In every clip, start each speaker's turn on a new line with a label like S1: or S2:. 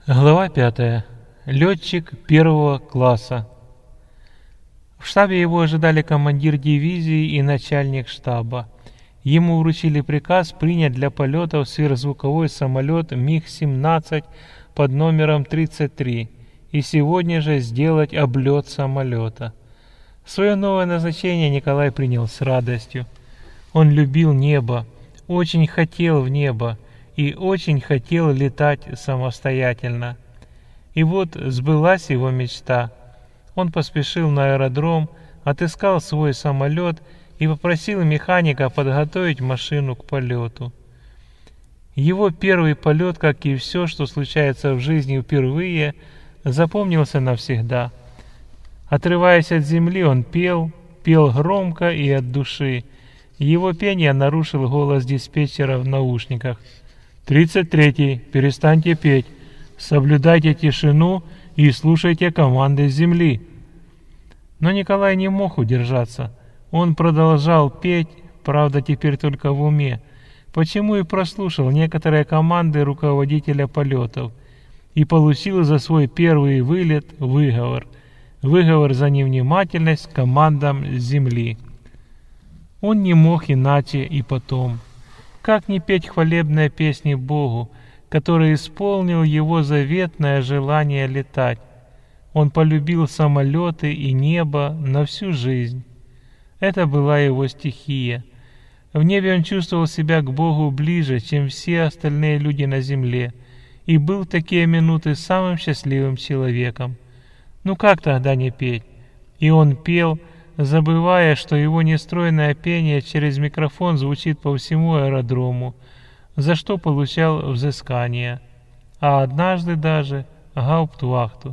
S1: Глава 5. Летчик первого класса. В штабе его ожидали командир дивизии и начальник штаба. Ему вручили приказ принять для полетов сверхзвуковой самолет МиГ-17 под номером 33 и сегодня же сделать облет самолета. Свое новое назначение Николай принял с радостью. Он любил небо, очень хотел в небо и очень хотел летать самостоятельно. И вот сбылась его мечта. Он поспешил на аэродром, отыскал свой самолет и попросил механика подготовить машину к полету. Его первый полет, как и все, что случается в жизни впервые, запомнился навсегда. Отрываясь от земли, он пел громко и от души. Его пение нарушил голос диспетчера в наушниках. 33-й, перестаньте петь, соблюдайте тишину и слушайте команды с земли. Но Николай не мог удержаться. Он продолжал петь, правда теперь только в уме, почему и прослушал некоторые команды руководителя полетов и получил за свой первый вылет выговор за невнимательность к командам с земли. Он не мог иначе и потом. Как не петь хвалебные песни Богу, который исполнил его заветное желание летать? Он полюбил самолеты и небо на всю жизнь. Это была его стихия. В небе он чувствовал себя к Богу ближе, чем все остальные люди на земле, и был в такие минуты самым счастливым человеком. Ну как тогда не петь? И он пел, забывая, что его нестройное пение через микрофон звучит по всему аэродрому, за что получал взыскание, а однажды даже гауптвахту.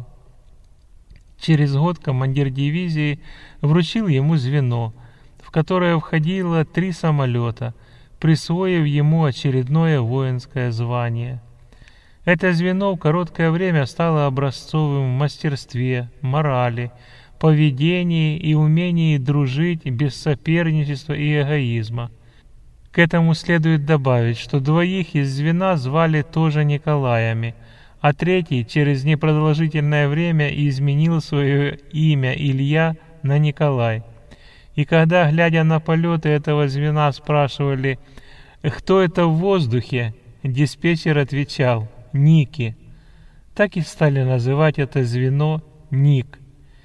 S1: Через год командир дивизии вручил ему звено, в которое входило 3 самолета, присвоив ему очередное воинское звание. Это звено в короткое время стало образцовым в мастерстве, морали, поведении и умении дружить без соперничества и эгоизма. К этому следует добавить, что 2 из звена звали тоже Николаями, а 3 через непродолжительное время изменил свое имя Илья на Николай. И когда, глядя на полеты этого звена, спрашивали, кто это в воздухе, диспетчер отвечал «Ники». Так и стали называть это звено «Ник».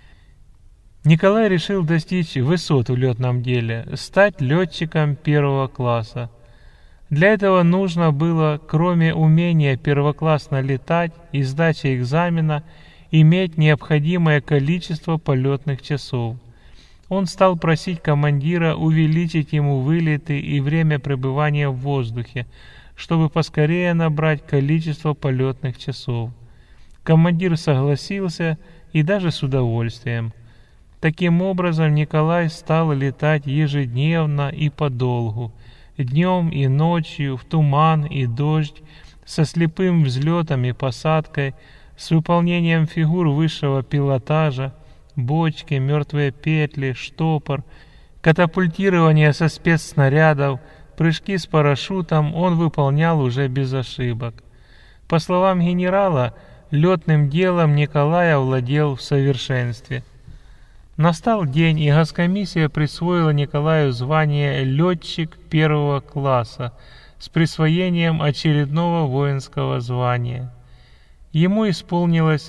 S1: Николай решил достичь высот в летном деле, стать летчиком первого класса. Для этого нужно было, кроме умения первоклассно летать и сдачи экзамена, иметь необходимое количество полетных часов. Он стал просить командира увеличить ему вылеты и время пребывания в воздухе, чтобы поскорее набрать количество полетных часов. Командир согласился и даже с удовольствием. Таким образом, Николай стал летать ежедневно и подолгу, днем и ночью, в туман и дождь, со слепым взлетом и посадкой, с выполнением фигур высшего пилотажа, бочки, мертвые петли, штопор, катапультирование со спецснарядов, прыжки с парашютом он выполнял уже без ошибок. По словам генерала, летным делом Николай овладел в совершенстве. Настал день, и госкомиссия присвоила Николаю звание «Летчик первого класса» с присвоением очередного воинского звания. Ему исполнилось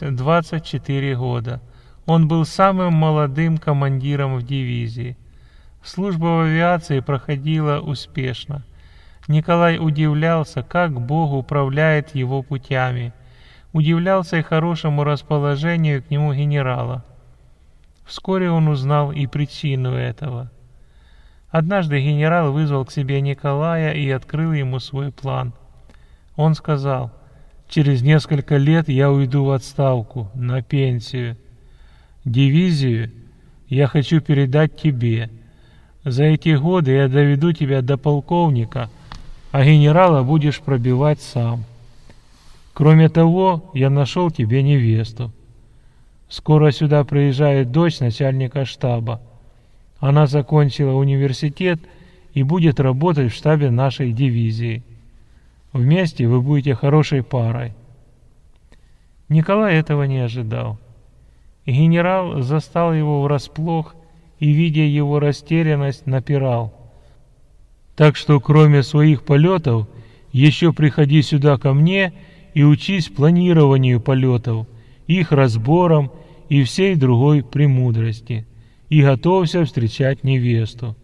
S1: 24 года. Он был самым молодым командиром в дивизии. Служба в авиации проходила успешно. Николай удивлялся, как Бог управляет его путями. Удивлялся и хорошему расположению к нему генерала. Вскоре он узнал и причину этого. Однажды генерал вызвал к себе Николая и открыл ему свой план. Он сказал: «Через несколько лет я уйду в отставку, на пенсию. Дивизию я хочу передать тебе. За эти годы я доведу тебя до полковника, а генерала будешь пробивать сам. Кроме того, я нашел тебе невесту. Скоро сюда приезжает дочь начальника штаба. Она закончила университет и будет работать в штабе нашей дивизии. Вместе вы будете хорошей парой». Николай этого не ожидал. Генерал застал его врасплох и, видя его растерянность, напирал: «Так что кроме своих полетов, еще приходи сюда ко мне и учись планированию полетов, их разборам и всей другой премудрости, и готовься встречать невесту».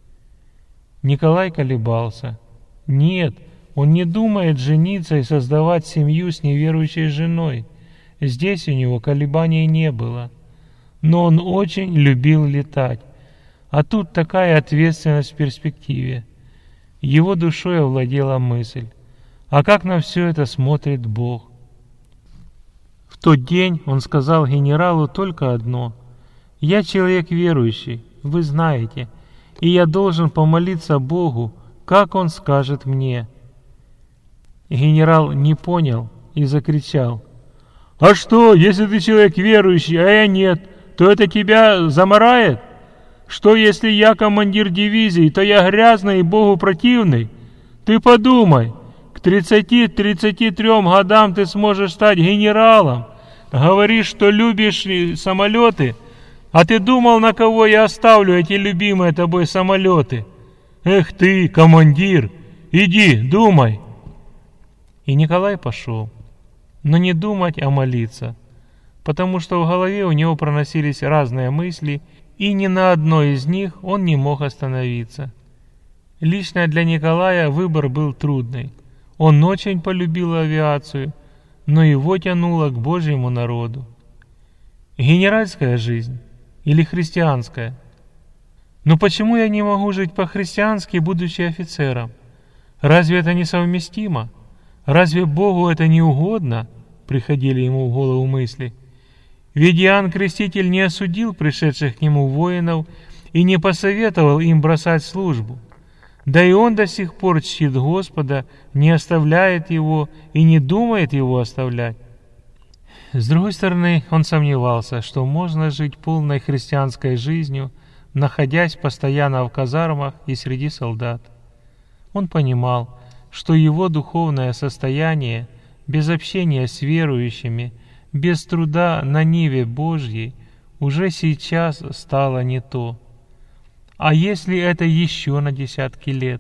S1: Николай колебался. Нет, он не думает жениться и создавать семью с неверующей женой. Здесь у него колебаний не было. Но он очень любил летать. А тут такая ответственность в перспективе. Его душой овладела мысль: а как на все это смотрит Бог? В тот день он сказал генералу только одно: «Я человек верующий, вы знаете, и я должен помолиться Богу, как Он скажет мне». Генерал не понял и закричал: «А что, если ты человек верующий, а я нет, то это тебя замарает? Что, если я командир дивизии, то я грязный и Богу противный? Ты подумай, к 30-33 годам ты сможешь стать генералом. Говоришь, что любишь самолеты, а ты думал, на кого я оставлю эти любимые тобой самолеты? Эх ты, командир, иди, думай». И Николай пошел, но не думать, а молиться, потому что в голове у него проносились разные мысли, и ни на одной из них он не мог остановиться. Лично для Николая выбор был трудный. Он очень полюбил авиацию, но его тянуло к Божьему народу. Генеральская жизнь или христианская? Но почему я не могу жить по-христиански, будучи офицером? Разве это несовместимо? Разве Богу это не угодно? Приходили ему в голову мысли. Ведь Иоанн Креститель не осудил пришедших к нему воинов и не посоветовал им бросать службу. Да и он до сих пор чтит Господа, не оставляет Его и не думает Его оставлять. С другой стороны, он сомневался, что можно жить полной христианской жизнью, находясь постоянно в казармах и среди солдат. Он понимал, что его духовное состояние без общения с верующими, без труда на ниве Божьей уже сейчас стало не то. А если это еще на десятки лет?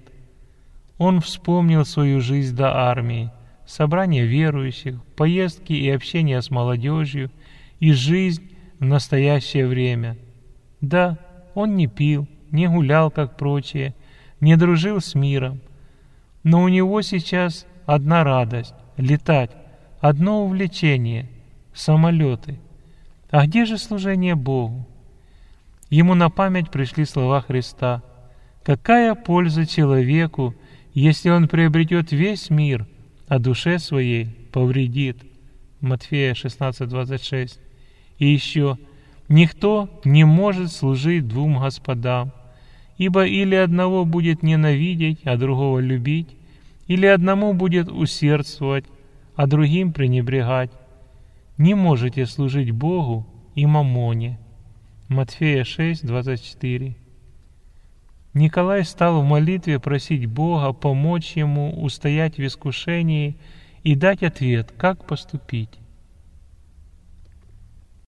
S1: Он вспомнил свою жизнь до армии, собрание верующих, поездки и общение с молодежью и жизнь в настоящее время. Да, он не пил, не гулял, как прочие, не дружил с миром, но у него сейчас одна радость — летать, одно увлечение — самолеты. А где же служение Богу? Ему на память пришли слова Христа: «Какая польза человеку, если он приобретет весь мир, а душе своей повредит?» Матфея 16:26. И еще: «Никто не может служить двум господам, ибо или одного будет ненавидеть, а другого любить, или одному будет усердствовать, а другим пренебрегать. Не можете служить Богу и мамоне». Матфея 6:24. Николай стал в молитве просить Бога помочь ему устоять в искушении и дать ответ, как поступить.